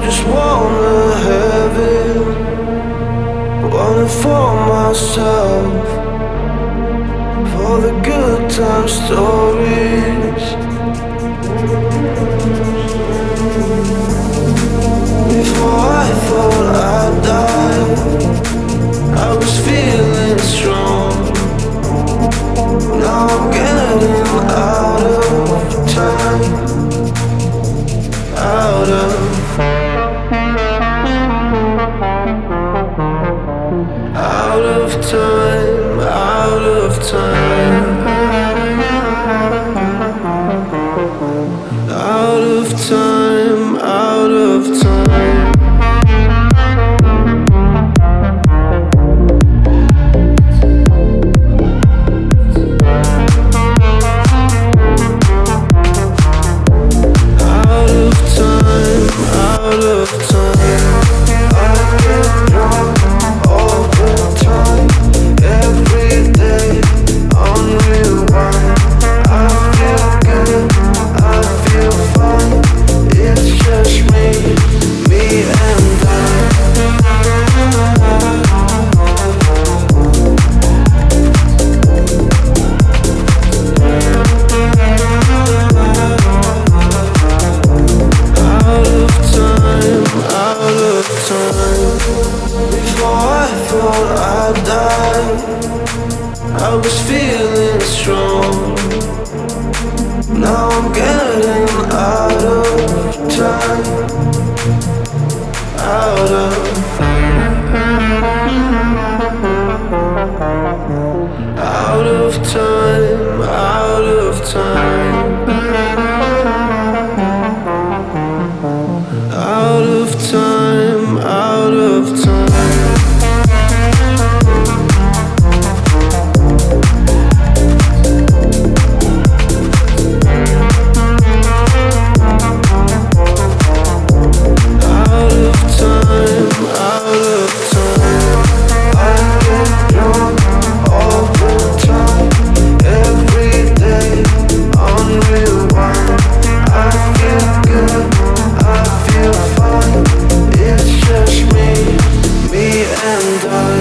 just wanna have it, want it for myself, for the good time stories. Before I thought I'd die, I was feeling strong. Now I'm getting out of time, out of time, out of time, out of time, out of time. Out of time, out of time. I get drunk all the time, every day on rewind. I feel good, I feel fine. It's just me and I. Out of time. Before I thought I'd die, I was feeling strong. Now I'm getting out of time, out of time, out of time. Out of time, out of time. Out of time, out of time. I get drunk all the time, every day on rewind. I feel good, I feel fine. It's just me and I.